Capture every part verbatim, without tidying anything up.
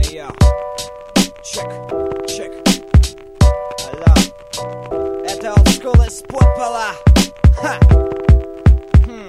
Йо, чек, чек. Алло. Это олдскул из подпола. Ха. Хм.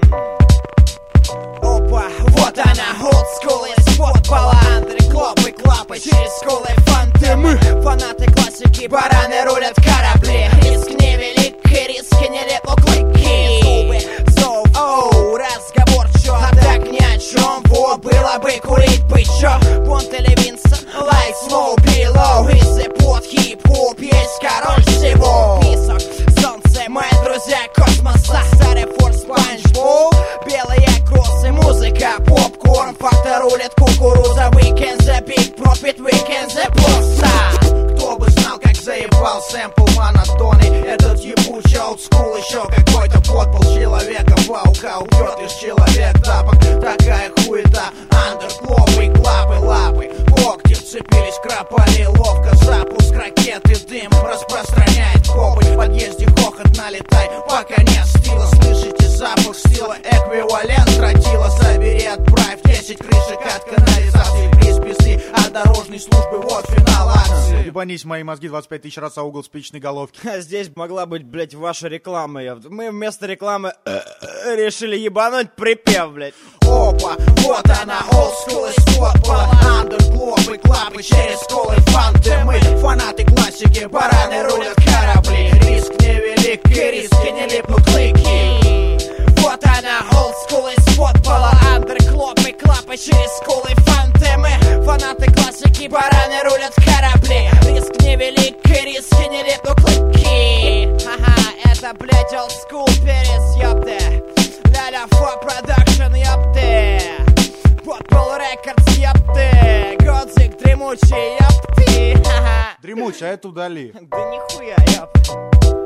Опа, вот она, олдскул из подпола. Андерклопы, клапы, через скулы фанты. Мы фанаты классики, бараны рулят корабли. Риск невелик, и риски не лепут клыки. Зубы, зов, оу, разговор, чё, а так ни о чем. Во, было бы курить бы чё. Бонт или Винсон, лайк, смоу, билоу. Если под хип-хоп есть король всего. Песок, солнце, мои друзья космоса. Старый форс, Спанч Бол, белые кроссы, музыка, попкорн. Фактор рулит кукуруза, weekend the big profit, weekend the просто. Кто бы знал, как заебал сэмпл монотонный. Этот ебучий олдскул, еще какой-то подпол человека-паука. Убьет лишь человек тапок, такая хуета. Андерклопы, клапы, лапы, когти вцепились, крапали ловко. Запуск ракеты, дым распространяет копоть. В подъезде хохот, налетай, пока не остыло. Слышите запах стила, эквивалент тротила. Забери, отправь десять крышек от канализации. Приз пизды от дорожной службы, вот финал акции. Ебанись мои мозги двадцать пять тысяч раз, а угол спичной головки. А здесь могла быть, блять, ваша реклама. Мы вместо рекламы решили ебануть припев, блять. Опа, вот она, олдскул из подпола. Андерклопы, клапы, через колы фанты. Мы фанаты классики, бараны рулят корабли. Риск невелик, и риски не липнут клыки. Вот она, олдскул из подпола. Андерклопы, клапы, через колы фанты. Мы фанаты классики, бараны рулят корабли. Риск невелик, и риски не липнут клыки. Ага, это, блять, олдскул перец, ёпты. Ля-ля, фо продакшн, ёпты. Подпол рекордс, ёпты. Годзик дремучий, ёпты. Дремучий, а это удали. Да нихуя, ёпты.